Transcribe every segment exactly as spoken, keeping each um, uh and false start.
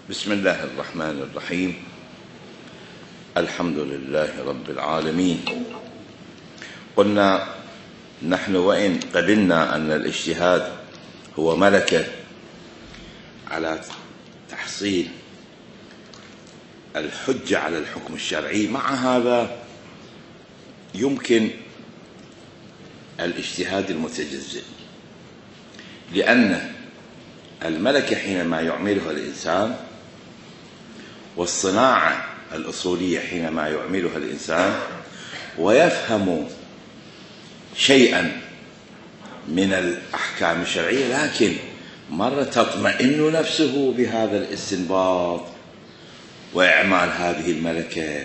بسم الله الرحمن الرحيم. الحمد لله رب العالمين. قلنا نحن وإن قبلنا أن الاجتهاد هو ملكة على تحصيل الحجة على الحكم الشرعي، مع هذا يمكن الاجتهاد المتجزئ، لأن الملكة حينما يعملها الإنسان والصناعة الأصولية حينما يعملها الإنسان ويفهم شيئا من الأحكام الشرعية، لكن مرة تطمئن نفسه بهذا الاستنباط وإعمال هذه الملكة،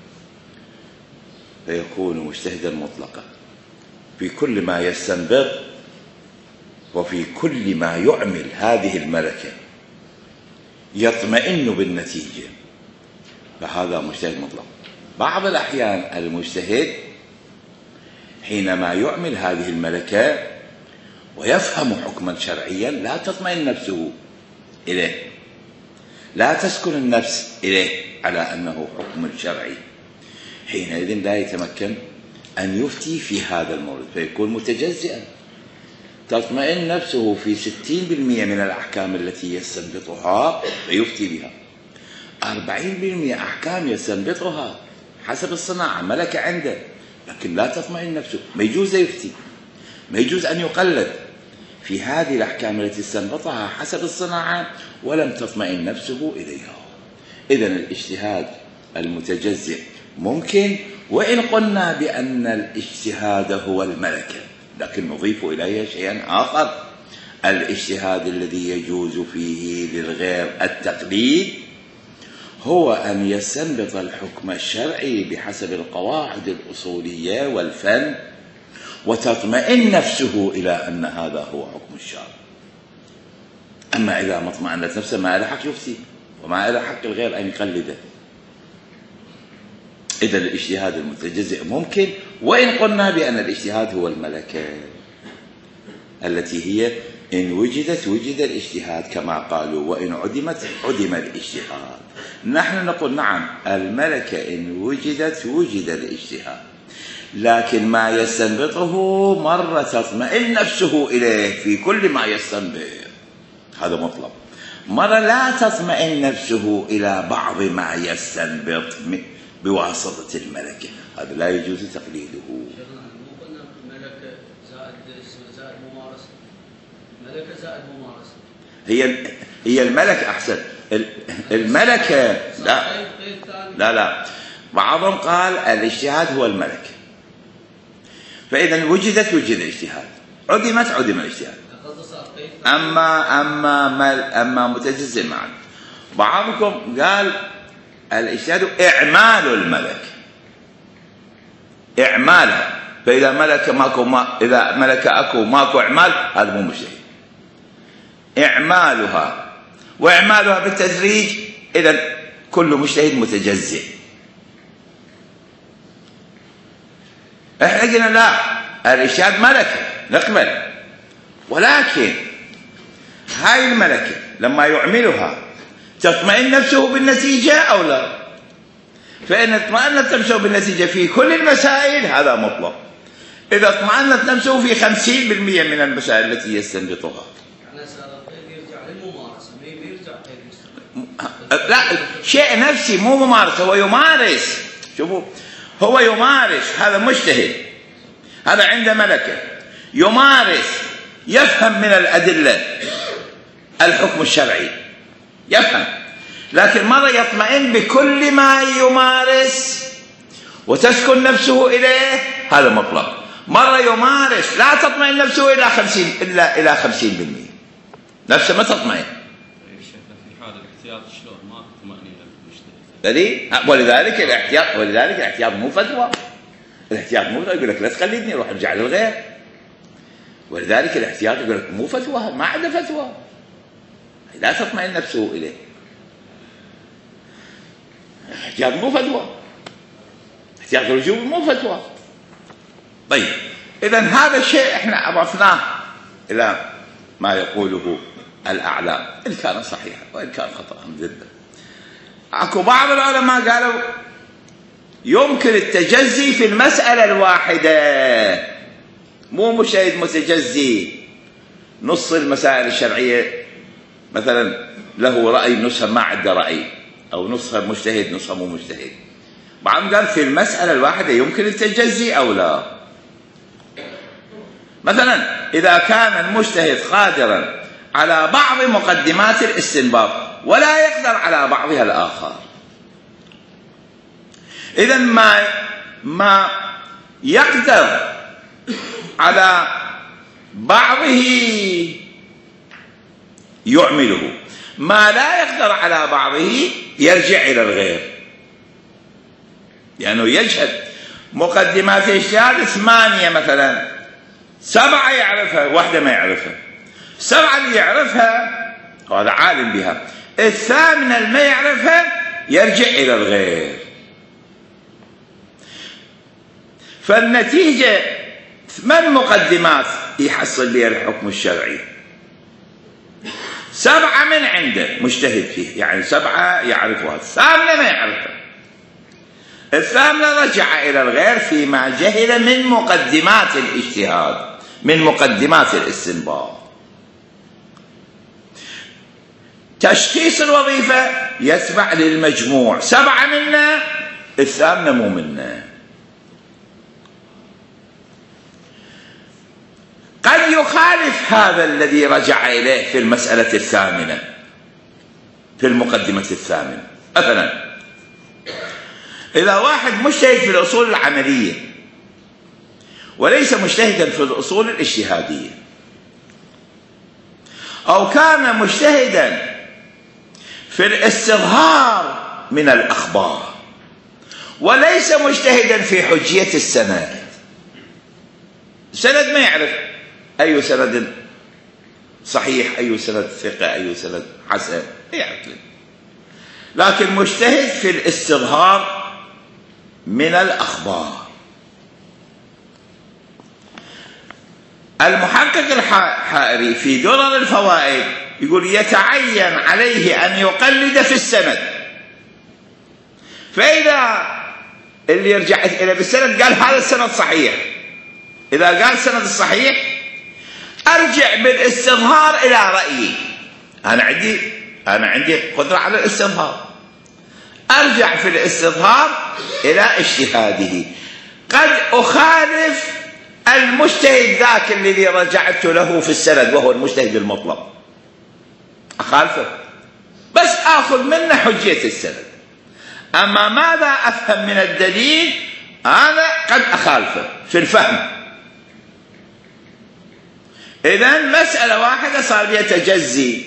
فيكون مجتهدا مطلقا في كل ما يستنبط وفي كل ما يعمل هذه الملكة يطمئن بالنتيجة، فهذا مجتهد مطلق. بعض الأحيان المجتهد حينما يعمل هذه الملكة ويفهم حكما شرعيا لا تطمئن نفسه إليه، لا تسكن النفس إليه على أنه حكم شرعي، حينئذ لا يتمكن أن يفتي في هذا المورد، فيكون متجزئا. تطمئن نفسه في ستين بالمئة من الأحكام التي يستنبطها فيفتي بها، أربعين بالمئة أحكام يستنبطها حسب الصناعة ملكة عنده، لكن لا تطمئن نفسه، ما يجوز يفتي، ما يجوز أن يقلد في هذه الأحكام التي استنبطها حسب الصناعة ولم تطمئن نفسه إليها. إذن الاجتهاد المتجزئ ممكن، وإن قلنا بأن الاجتهاد هو الملكة، لكن نضيف إليه شيئا آخر. الاجتهاد الذي يجوز فيه للغير التقليد هو أن يستنبط الحكم الشرعي بحسب القواعد الأصولية والفن وتطمئن نفسه إلى أن هذا هو حكم الشرع. أما إذا ما اطمأنت نفسه ما له حق يفتي وما له حق الغير أن يقلده. إذا الاجتهاد المتجزئ ممكن، وإن قلنا بأن الاجتهاد هو الملكة التي هي إن وجدت وجد الاجتهاد كما قالوا، وإن عدمت عدم الاجتهاد. نحن نقول نعم، الملكة إن وجدت وجد الاجتهاد، لكن ما يستنبطه مرة تطمئن نفسه إليه في كل ما يستنبط، هذا مطلب. مرة لا تطمئن نفسه إلى بعض ما يستنبط بواسطة الملكة، هذا لا يجوز تقليده. ملكة زائد زائد ممارسة، ملكة زائد ممارسة، هي هي الملكة أحسن. الملكة لا لا لا بعضهم قال الاجتهاد هو الملكة، فإذا وجدت وجد الاجتهاد، عدمت عدم الاجتهاد. أما أما مل أما متجزئ معا. بعضكم قال الاجتهاد إعمال الملكة، إعمالها، فإذا ملك ماكو ما إذا ملك أكو ماكو إعمال هذا مو مجتهد. إعمالها وإعمالها بالتدريج، إذا كل مجتهد متجزئ. إحنا قلنا لا، الاجتهاد ملكة نقبل، ولكن هاي الملكة لما يعملها تطمئن نفسه بالنتيجة أو لا؟ فإن اطمأنت نفسه بالنتيجة في كل المسائل هذا مطلق. إذا اطمأنت نفسه في خمسين بالمئة من المسائل التي يستنبطها، يعني صار القيد يرجع للممارسة، ما يرجع قيد. لا، شيء نفسي مو ممارسة، هو يمارس. شوفوا، هو يمارس، هذا مجتهد، هذا عنده ملكة، يمارس، يفهم من الأدلة الحكم الشرعي، يفهم، لكن مرة يطمئن بكل ما يمارس وتسكن نفسه إليه، هذا مطلق. مرة يمارس لا تطمئن نفسه إلى خمسين إلا إلى خمسين بالمئة، نفسه ما تطمئن. في حال الاحتياط شلون ما طمأنينة بالمجتهد؟ ولذلك الاحتياط ولذلك الاحتياط مو فتوى. الاحتياط مو فتوى، يقول لك لا تقلدني، روح ارجع للغير. ولذلك الاحتياط يقول لك مو فتوى، ما عنده فتوى، لا تطمئن نفسه إليه. احتياط مو فتوى، احتياط الوجوب مو فتوى. طيب، إذن هذا الشيء احنا أضفناه إلى ما يقوله الأعلام إن كان صحيحا وإن كان خطأ جدا. أكو بعض العلماء قالوا يمكن التجزي في المسألة الواحدة، مو مجتهد متجزي نص المسائل الشرعية مثلا له رأي نصها ما عنده رأي، أو نصها مجتهد نصها مو مجتهد. بعضهم قال في المسألة الواحدة يمكن التجزي أو لا. مثلا إذا كان المجتهد قادرا على بعض مقدمات الاستنباط ولا يقدر على بعضها الآخر، إذن ما ما يقدر على بعضه يعمله، ما لا يقدر على بعضه يرجع إلى الغير. لأنه يعني يجهد مقدمات الاجتهاد ثمانية مثلا، سبعة يعرفها واحدة ما يعرفها، سبعة اللي يعرفها هذا عالم بها، الثامنة اللي ما يعرفها يرجع إلى الغير. فالنتيجة ثمان مقدمات يحصل بها الحكم الشرعي، سبعة من عنده مجتهد فيه، يعني سبعة يعرفها، الثامنة ما يعرفها، الثامنة رجع إلى الغير فيما جهل من مقدمات الاجتهاد، من مقدمات الاستنباط. تشخيص الوظيفة يتبع للمجموع، سبعة منا الثامنة مو منا. قد يخالف هذا الذي رجع إليه في المسألة الثامنة في المقدمة الثامنة. مثلا إذا واحد مجتهد في الأصول العملية وليس مجتهدا في الأصول الاجتهادية، أو كان مجتهدا في الاستظهار من الأخبار وليس مجتهدا في حجية السند، سند ما يعرف أي سند صحيح أي سند ثقة أي سند حسن يعرف، لكن مجتهد في الاستظهار من الأخبار. المحقق الحائري في درر الفوائد يقول يتعين عليه أن يقلد في السند، فإذا اللي يرجع إلى بالسند قال هذا السند صحيح، إذا قال السند الصحيح أرجع بالاستظهار إلى رأيي، أنا عندي أنا عندي قدرة على الاستظهار، أرجع في الاستظهار إلى اجتهاده. قد أخالف المجتهد ذاك الذي رجعت له في السند وهو المجتهد المطلق، أخالفه بس آخذ منه حجية السند، أما ماذا أفهم من الدليل أنا قد أخالفه في الفهم. إذن مسألة واحدة صار بها تجزي،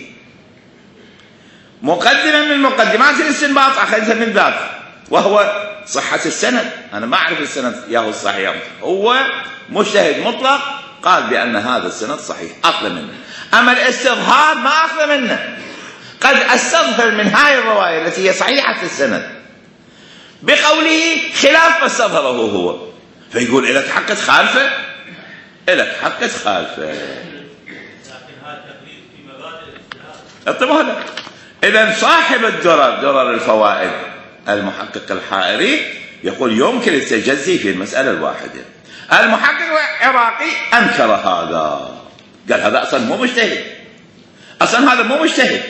مقدمة من مقدمات الاستنباط أخذتها من ذاك وهو صحة السند، أنا ما أعرف السند ياهو الصحيح، هو مجتهد مطلق قال بأن هذا السند صحيح أخذ منه، أما الاستظهار ما أخذ منه. قد أستظهر من هاي الرواية التي هي صحيحة السند بقوله خلاف ما استظهره هو، فيقول إلك حق تخالفه، إلك حق تخالفه. لكن هذا تقليد في مبادئ الاجتهاد. طيب إذن صاحب الدرر درر الفوائد المحقق الحائري يقول يمكن التجزي في المسألة الواحدة. المحقق العراقي أنكر هذا، قال هذا أصلا مو مجتهد، أصلا هذا مو مجتهد،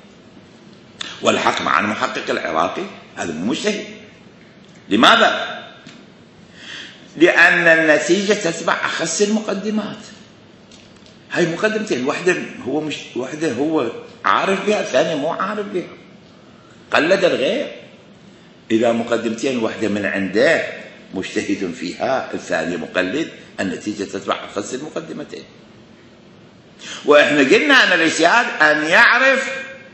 والحق مع المحقق العراقي هذا مو مجتهد. لماذا؟ لأن النتيجة تتبع أخس المقدمات. هاي مقدمتين، واحدة هو مش واحدة هو عارف بها، الثانية مو عارف بها، قلد الغير. إذا مقدمتين واحدة من عنده مجتهد فيها الثانية مقلد، النتيجة تتبع أخس المقدمتين. وإحنا قلنا أن الاجتهاد أن يعرف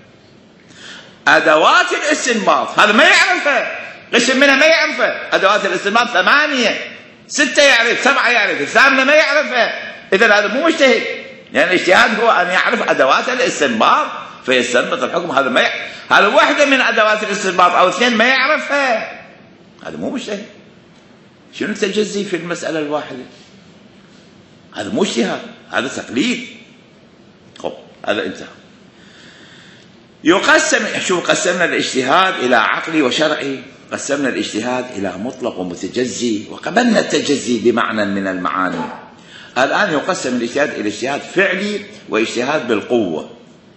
أدوات الاستنباط، هذا ما يعرفها، قسم منها ما يعرفها. أدوات الاستنباط ثمانية، ستة يعرف، سبعة يعرف، الثامنة ما يعرفها. إذن هذا مو مجتهد، يعني الاجتهاد هو أن يعرف أدوات الاستنباط فيستنبط الحكم. هذا ما يعرف، هذا واحدة من أدوات الاستنباط أو اثنين ما يعرفها، هذا مو مجتهد. شنو التجزي في المسألة الواحدة؟ هذا مو اجتهاد، هذا تقليد. خب هذا انتهى. يقسم، شوف قسمنا الاجتهاد إلى عقلي وشرعي، قسمنا الاجتهاد إلى مطلق ومتجزي، وقبلنا التجزي بمعنى من المعاني. الآن يقسم الاجتهاد إلى اجتهاد فعلي واجتهاد بالقوة.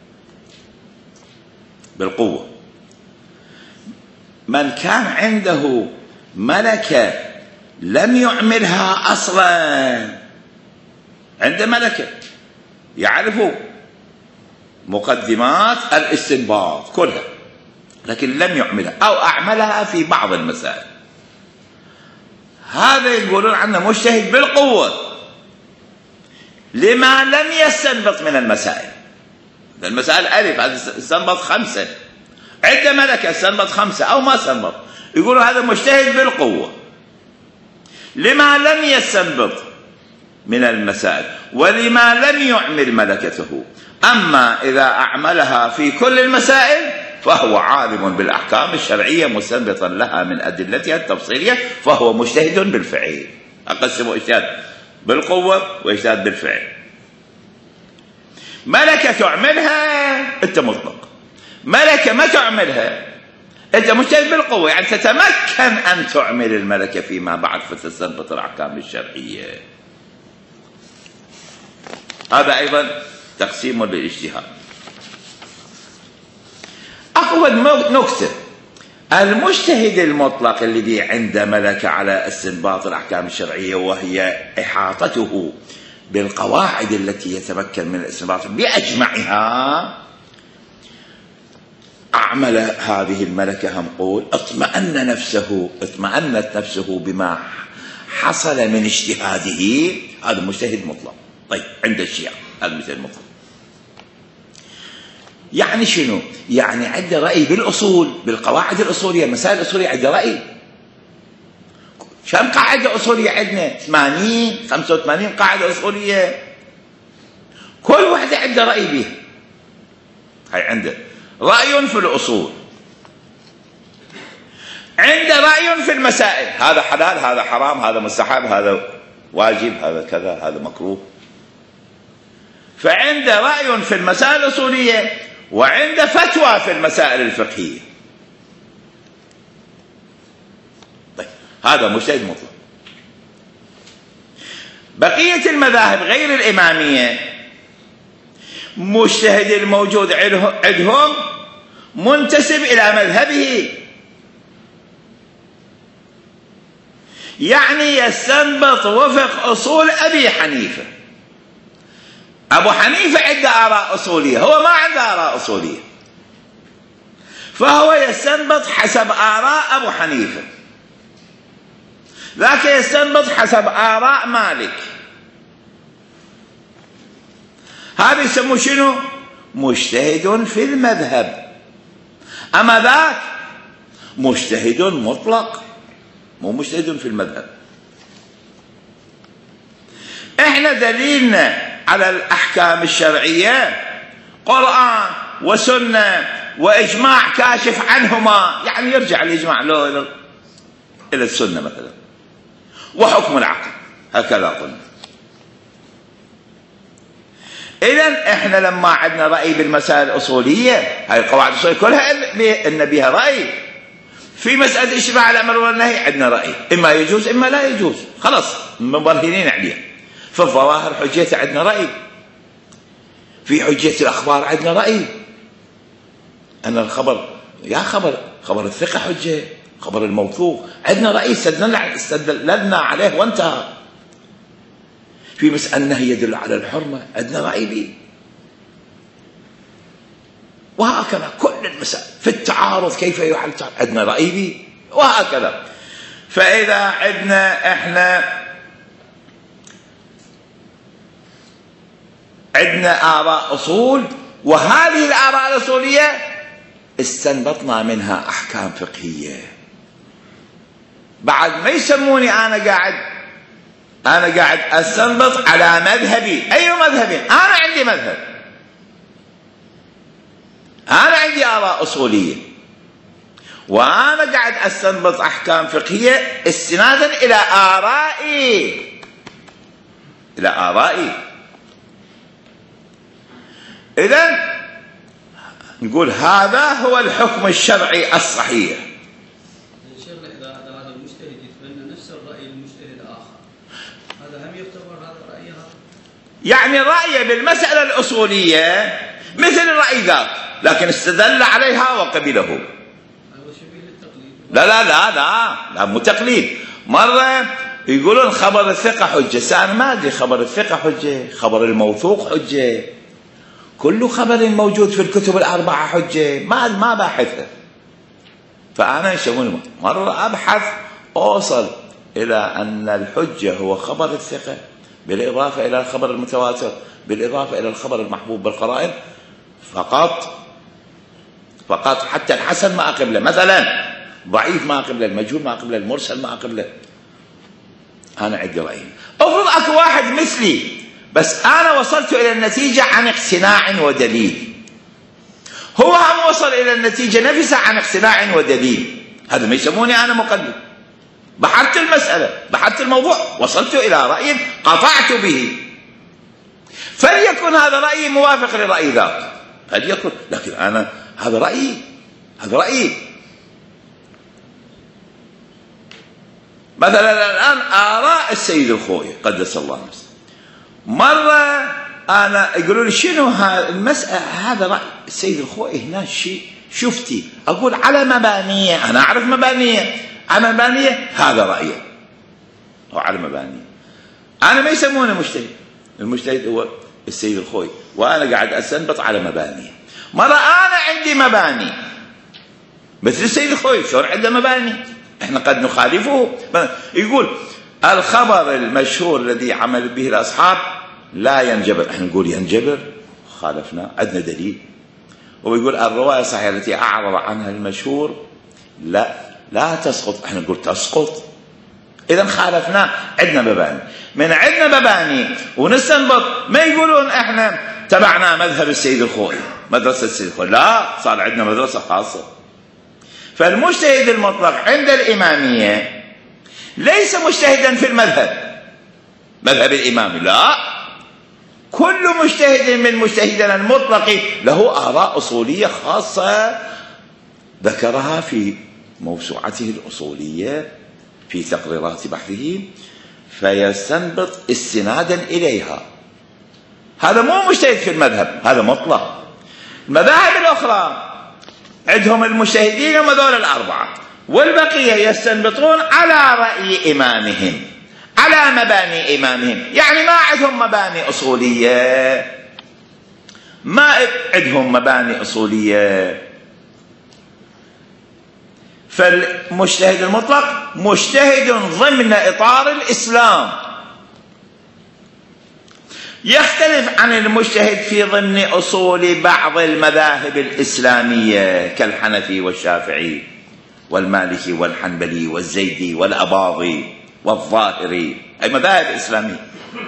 بالقوة من كان عنده ملكة لم يعملها أصلا، عنده ملكة يعرف مقدمات الاستنباط كلها لكن لم يعملها أو أعملها في بعض المسائل، هذا يقولون عنه مجتهد بالقوة لما لم يستنبط من المسائل. المسائل ألف، هذا استنبط خمسة، عنده ملكة استنبط خمسة أو ما استنبط، يقولوا هذا مجتهد بالقوة لما لم يستنبط من المسائل ولما لم يعمل ملكته. أما إذا أعملها في كل المسائل فهو عالم بالأحكام الشرعية مستنبطا لها من أدلتها التفصيلية، فهو مجتهد بالفعل. أقسم اجتهاد بالقوة واجتهاد بالفعل. ملكة تعملها أنت مطلق، ملكة ما تعملها أنت مجتهد بالقوة، يعني تتمكن أن تعمل الملكة فيما بعد فتستنبط الأحكام الشرعية. هذا أيضا تقسيم للاجتهاد. أقوى نكتة، المجتهد المطلق الذي عنده ملكة على استنباط الأحكام الشرعية وهي إحاطته بالقواعد التي يتمكن من الاستنباط بأجمعها، أعمل هذه الملكة نقول اطمأن نفسه، اطمأنت نفسه بما حصل من اجتهاده، هذا مجتهد مطلق. طيب عند الشيعة هذا مجتهد مطلق يعني شنو؟ يعني عنده رأي بالأصول، بالقواعد الأصولية، مسائل الأصولية عنده رأي. كم قاعدة أصولية عندنا؟ ثمانين خمسة وثمانين قاعدة أصولية، كل واحدة عنده رأي بها. هاي عنده رأي في الأصول، عنده رأي في المسائل، هذا حلال هذا حرام هذا مستحب هذا واجب هذا كذا هذا مكروه. فعنده رأي في المسائل الأصولية وعنده فتوى في المسائل الفقهية. طيب هذا مجتهد مطلق. بقية المذاهب غير الإمامية مجتهد الموجود عندهم منتسب إلى مذهبه، يعني يستنبط وفق أصول أبي حنيفة. أبو حنيفة عنده آراء أصولية، هو ما عنده آراء أصولية، فهو يستنبط حسب آراء أبو حنيفة، لكن يستنبط حسب آراء مالك. هذا يسموه شنو؟ مجتهد في المذهب. أما ذاك مجتهد مطلق، مو مجتهد في المذهب. احنا دليلنا على الأحكام الشرعية قرآن وسنة وإجماع كاشف عنهما، يعني يرجع الإجماع له إلى إلى السنة مثلا، وحكم العقل هكذا قلنا. إذن إحنا لما عندنا رأي بالمسائل الأصولية، هاي القواعد الأصولية كلها إن بها رأي. في مسألة إجماع الأمر والنهي عندنا رأي، إما يجوز إما لا يجوز، خلاص مبرهنين عليها. في الظواهر حجية عندنا رأي، في حجية الأخبار عندنا رأي، أن الخبر يا خبر خبر الثقة حجة، خبر الموثوق عندنا رأي استدللنا عليه وانتهى. في مسألة النهي يدل على الحرمة عندنا رأي به، وهكذا كل المسائل. في التعارض كيف يحل عندنا رأي به، وهكذا. فإذا عندنا إحنا عندنا آراء أصول، وهذه الآراء الأصولية استنبطنا منها أحكام فقهية. بعد ما يسموني أنا قاعد أنا قاعد أستنبط على مذهبي. أي مذهبي؟ أنا عندي مذهب، أنا عندي آراء أصولية، وأنا قاعد أستنبط أحكام فقهية استنادا إلى آرائي إلى آرائي. إذن نقول هذا هو الحكم الشرعي الصحيح. إذا هذا المجتهد يتبنى نفس الرأي المجتهد الآخر، هذا هم يعتبر هذا رأي هذا؟ يعني رأيه بالمسألة الأصولية مثل الرأي ذاك، لكن استدل عليها وقبله. هذا شبيه للتقليد. لا لا لا لا لا مو تقليد. مرة يقولون خبر الثقة حجة، أنا ما أدري خبر الثقة حجة، خبر الموثوق حجة، كل خبر موجود في الكتب الأربعة حجة، ما ما باحثه. فأنا يسمونه مرة أبحث أوصل إلى أن الحجة هو خبر الثقة بالإضافة إلى الخبر المتواتر بالإضافة إلى الخبر المحبوب بالقرائن فقط فقط. حتى الحسن ما أقبله مثلا، ضعيف ما أقبله، المجهول ما أقبله، المرسل ما أقبله. أنا عندي رأي. أفرض أكو واحد مثلي بس أنا وصلت إلى النتيجة عن اقتناع ودليل، هو هم وصل إلى النتيجة نفسها عن اقتناع ودليل، هذا ما يسموني أنا مقلد. بحثت المسألة، بحثت الموضوع، وصلت إلى رأي قطعت به، فليكن هذا رأيي موافق لرأي ذاك، فليكن، لكن أنا هذا رأيي، هذا رأيي. مثلا الآن آراء السيد الخوئي قدس الله نفسه، مرة أنا يقولوا لي شنو هذا المسألة، هذا رأي السيد الخوئي هنا شيء شفتي، أقول على مبانية، أنا أعرف مبانية، على مبانية هذا رأيه، أو على مبانية. أنا ما يسمونه مجتهد، المجتهد هو السيد الخوئي، وأنا قاعد أستنبط على مبانية. مرة أنا عندي مباني مثل السيد الخوئي، شلون عنده مباني؟ احنا قد نخالفه. يقول الخبر المشهور الذي عمل به الأصحاب لا ينجبر، احنا نقول ينجبر، خالفنا، عندنا دليل. ويقول الرواية الصحيحة التي أعرض عنها المشهور لا لا تسقط، احنا نقول تسقط. إذا خالفنا، عندنا مباني، من عندنا مباني ونستنبط. ما يقولون احنا تبعنا مذهب السيد الخوئي، مدرسة السيد الخوئي، لا، صار عندنا مدرسة خاصة. فالمجتهد المطلق عند الإمامية ليس مجتهدا في المذهب، مذهب الإمامي، لا، كل مجتهد من مجتهدنا المطلق له آراء أصولية خاصة ذكرها في موسوعته الأصولية في تقريرات بحثه، فيستنبط استنادا إليها. هذا مو مجتهد في المذهب، هذا مطلق. المذاهب الأخرى عندهم المجتهدين هم ذول الأربعة، والبقية يستنبطون على رأي إمامهم، على مباني إمامهم، يعني ما عندهم مباني أصولية، ما عندهم مباني أصولية. فالمجتهد المطلق مجتهد ضمن إطار الإسلام، يختلف عن المجتهد في ضمن أصول بعض المذاهب الإسلامية كالحنفي والشافعي والمالكي والحنبلي والزيدي والأباضي والظاهري، أي مذاهب إسلامية.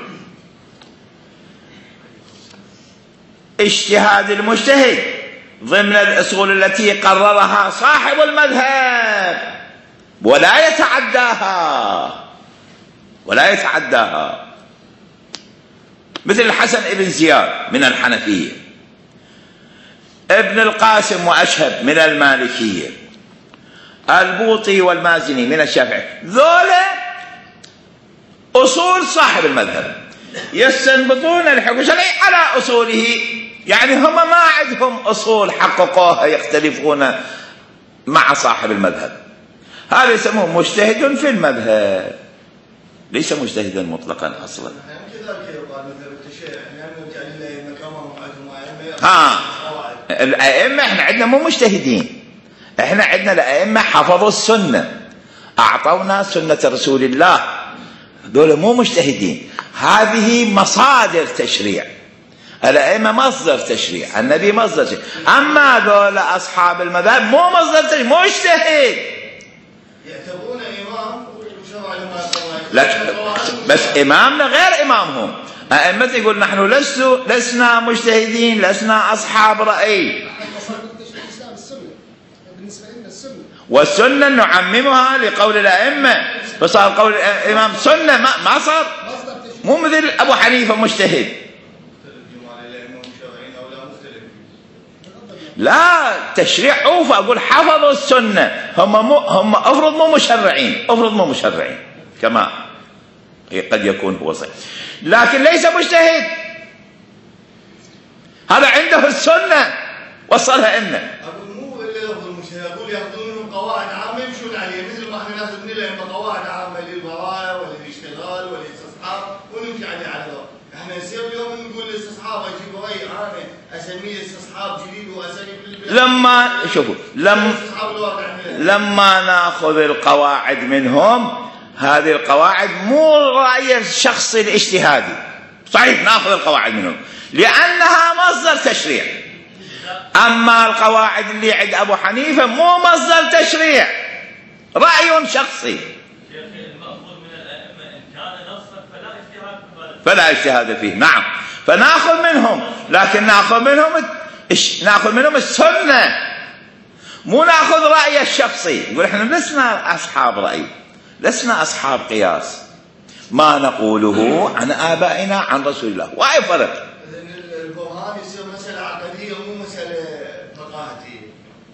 اجتهاد المجتهد ضمن الأصول التي قررها صاحب المذهب ولا يتعداها، ولا يتعداها، مثل الحسن ابن زياد من الحنفية، ابن القاسم وأشهب من المالكية، البوطي والمازني من الشافعي، ذولا أصول صاحب المذهب يستنبطون الحكم الشرعي على أصوله، يعني هم ما عندهم أصول حققوها يختلفون مع صاحب المذهب. هذا يسموه مجتهد في المذهب، ليس مجتهدا مطلقا أصلا. ها الأئمة احنا عندنا مو مجتهدين، احنا عندنا الأئمة حفظوا السنة، أعطونا سنة رسول الله، دول مو مجتهدين، هذه مصادر تشريع. الأئمة مصدر تشريع، النبي مصدر تشريع، أما دول أصحاب المذهب مو مصدر تشريع، مجتهد. يعتبرون إمام وشرع لما لكن بس إمامنا غير إمامهم. أئمة يقول نحن لسنا لسنا مجتهدين، لسنا أصحاب رأي، والسنة نعممها لقول الأئمة، فصار قول الإمام سنة، ما, ما صار مو مثل أبو حنيفة مجتهد. لا تشريع عوف، أقول حفظوا السنة، هم مو هم أفرض مو مشرعين، أفرض مو مشرعين كما قد يكون هو صحيح، لكن ليس مجتهد، هذا عنده السنة وصلها لنا. أقول مو اللي يأخذ المجتهد، أقول يأخذون منهم قواعد عامة يمشون عليها، مثل ما احنا ناخذ من الأئمة قواعد عامة للبراءة وللاشتغال وللاستصحاب ونمشي عليها على ذوق. احنا نصير اليوم نقول الاستصحاب اجيب رأي عامة اسميه استصحاب جديد واساليب لما شوفوا لما لما ناخذ القواعد منهم، هذه القواعد مو رأي الشخصي الاجتهادي، صحيح ناخذ القواعد منهم لأنها مصدر تشريع، أما القواعد اللي عند أبو حنيفة مو مصدر تشريع، رأي شخصي. المأخوذ من الأئمة إن كان نصا فلا اجتهاد فلا اجتهاد فيه، نعم، فناخذ منهم، لكن ناخذ منهم ناخذ منهم السنة، مو ناخذ رأي الشخصي. يقول احنا لسنا أصحاب رأي، لسنا أصحاب قياس، ما نقوله عن آبائنا عن رسول الله، واي فرق. البرهان يصير مسألة عقدية مو مسألة فقاهتية،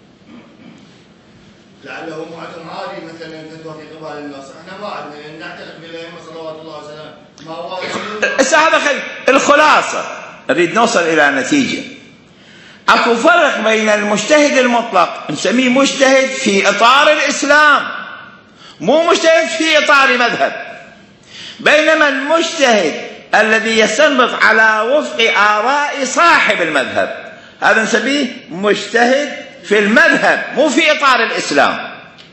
لعله مو عندهم عادي مثلا الفتوى في قبال النص، احنا ما عندنا نعتقد بالأئمة صلوات الله وسلامه ما هو. هسه هذا خل... الخلاصة نريد نوصل إلى نتيجة. اكو فرق بين المجتهد المطلق نسميه مجتهد في إطار الإسلام، مو مجتهد في إطار مذهب، بينما المجتهد الذي يستنبط على وفق آراء صاحب المذهب هذا نسميه مجتهد في المذهب مو في إطار الإسلام.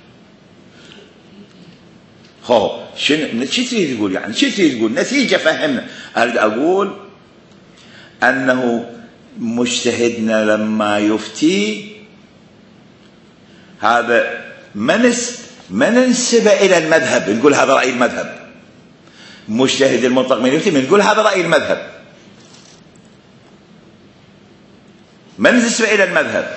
هو شنو شو تريد تقول؟ يعني شو تريد تقول؟ نتيجة فهمنا. أريد أقول أنه مجتهدنا لما يفتي هذا ما نس ما ننسبه إلى المذهب نقول هذا رأي المذهب. مجتهد المطلق من يفتي نقول هذا رأي المذهب، ما ننسبه إلى المذهب،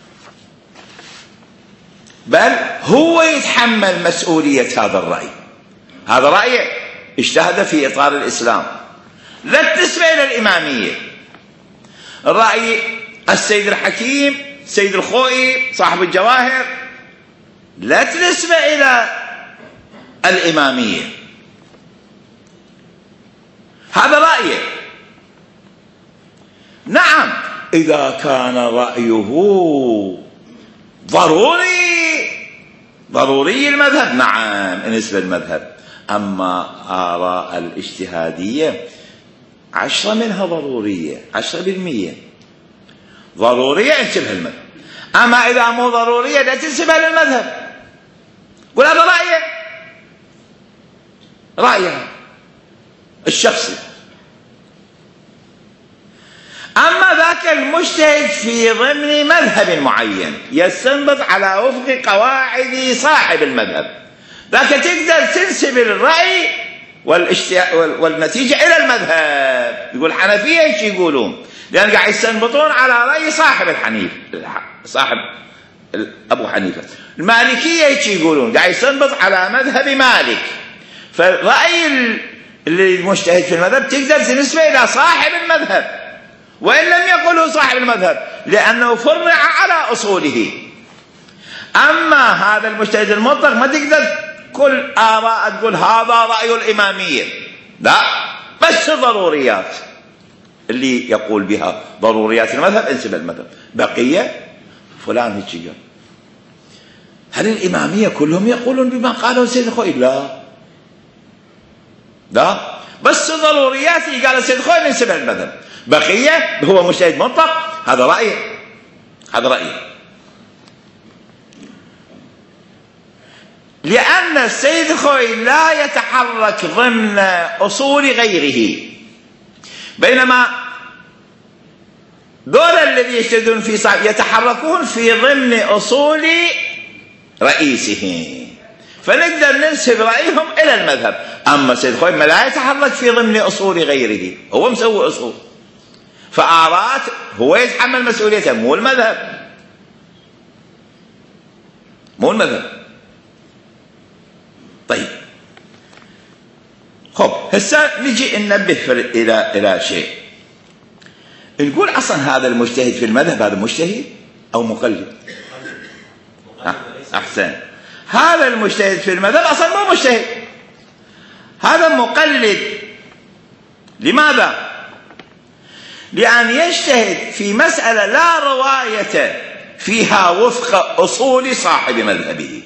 بل هو يتحمل مسؤولية هذا الرأي. هذا رأيه اجتهد في إطار الإسلام، لا تنسبه إلى الإمامية. الرأي السيد الحكيم سيد الخوئي صاحب الجواهر لا تنسبه إلى الإمامية، هذا رأيه. نعم إذا كان رأيه ضروري ضروري المذهب نعم نسبة المذهب، أما آراء الاجتهادية عشرة منها ضرورية، عشرة بالمية ضرورية انسبها المذهب، أما إذا مو ضرورية لا تنسبها للمذهب. قول هذا رأيه رأيه الشخصي. أما ذاك المجتهد في ضمن مذهب معين يستنبط على وفق قواعد صاحب المذهب، ذاك تقدر تنسب الرأي والنتيجة إلى المذهب. يقول الحنفية ايش يقولون؟ لأن قاعد يستنبطون على رأي صاحب الحنيف صاحب أبو حنيفة. المالكية ايش يقولون؟ قاعد يستنبط على مذهب مالك. فالرأي اللي المجتهد في المذهب تقدر تنسبه إلى صاحب المذهب وإن لم يقله صاحب المذهب لأنه فرع على أصوله. أما هذا المجتهد المطلق ما تقدر كل آراء تقول هذا رأي الإمامية، لا، بس ضروريات اللي يقول بها ضروريات المذهب انسب المذهب، بقية فلان هيك قال. هل الإمامية كلهم يقولون بما قاله سيد الخوئي؟ لا لا، بس ضروريات اللي قال سيد الخوئي ننسب المذهب، بقية هو مجتهد مطلق هذا رأيه، هذا رأيه. لأن السيد الخوئي لا يتحرك ضمن أصول غيره، بينما دول الذي يجتهدون في صاحب يتحركون في ضمن أصول رئيسه، فنقدر ننسب رأيهم إلى المذهب. أما السيد الخوئي لا يتحرك في ضمن أصول غيره، هو مسوي أصول، فآرات هو يتحمل مسؤوليته مو المذهب، مو المذهب. طيب خب هسه نجي ننبه إلى إلى شيء، نقول أصلا هذا المجتهد في المذهب هذا مجتهد أو مقلد؟ أحسن. هذا المجتهد في المذهب أصلا مو مجتهد، هذا مقلد. لماذا؟ لأن يجتهد في مسألة لا رواية فيها وفق أصول صاحب مذهبه.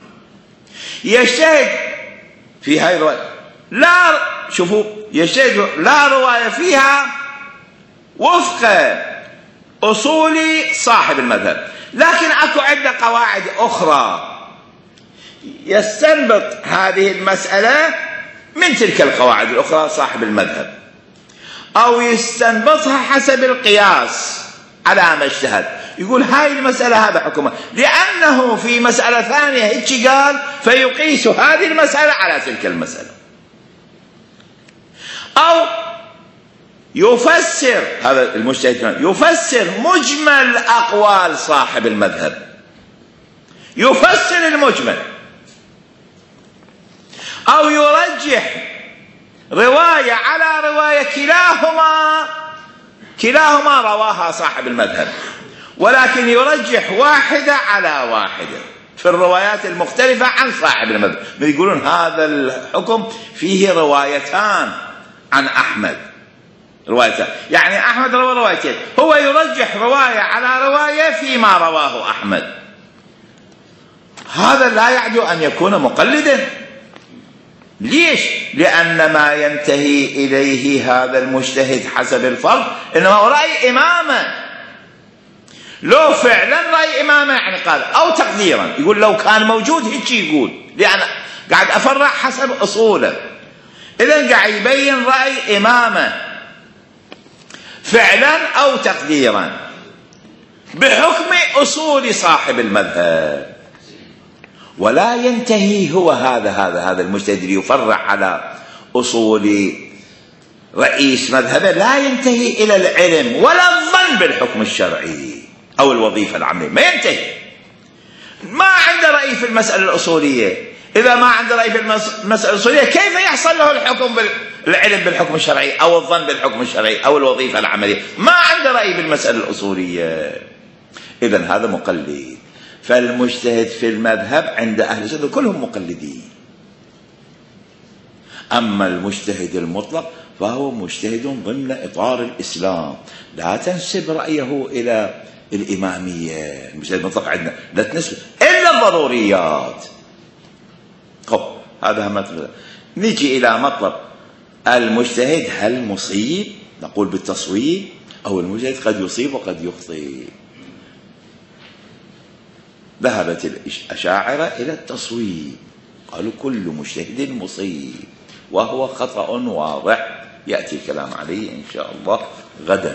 يجتهد في هاي الرواية لا شوفوا يجتهد لا رواية فيها وفق أصول صاحب المذهب، لكن أكو عدة قواعد أخرى يستنبط هذه المسألة من تلك القواعد الأخرى صاحب المذهب، أو يستنبطها حسب القياس على ما اجتهد. يقول هاي المسألة هذا حكمها لأنه في مسألة ثانية هيك قال، فيقيس هذه المسألة على تلك المسألة. أو يفسر هذا المجتهد يفسر مجمل أقوال صاحب المذهب، يفسر المجمل، أو يرجح رواية على رواية كلاهما كلاهما رواها صاحب المذهب، ولكن يرجح واحدة على واحدة في الروايات المختلفة عن صاحب المذهب. يقولون هذا الحكم فيه روايتان عن أحمد، روايتان يعني أحمد روى روايتين، هو يرجح رواية على رواية فيما رواه أحمد. هذا لا يعدو أن يكون مقلدا. ليش؟ لأن ما ينتهي إليه هذا المجتهد حسب الفرض إنما هو رأي إمامه. لو فعلا رأي إمامه يعني قال، أو تقديرا يقول لو كان موجود هيك يقول، لأن قاعد أفرع حسب أصوله. إذن قاعد يبين رأي إمامه فعلا أو تقديرا بحكم أصول صاحب المذهب. ولا ينتهي هو هذا هذا هذا المجتهد اللي يفرع على أصول رئيس مذهبه، لا ينتهي إلى العلم ولا الظن بالحكم الشرعي أو الوظيفة العملية، ما ينتهي. ما عنده رأي في المسألة الأصولية. إذا ما عنده رأي في المسألة الأصولية كيف يحصل له الحكم بالعلم بالحكم الشرعي أو الظن بالحكم الشرعي أو الوظيفة العملية؟ ما عنده رأي بالمسألة الأصولية. إذن هذا مقلد. فالمجتهد في المذهب عند أهل السنة كلهم مقلدين. أما المجتهد المطلق فهو مجتهد ضمن إطار الإسلام، لا تنسب رأيه إلى الإمامية. المجتهد المطلق عندنا لا تنسب إلا الضروريات. خب هذا مطلب. نجي إلى مطلب المجتهد هل مصيب؟ نقول بالتصويب، أو المجتهد قد يصيب وقد يخطئ. ذهبت الأشاعرة إلى التصويب، قالوا كل مجتهد مصيب، وهو خطأ واضح يأتي الكلام عليه إن شاء الله غدا.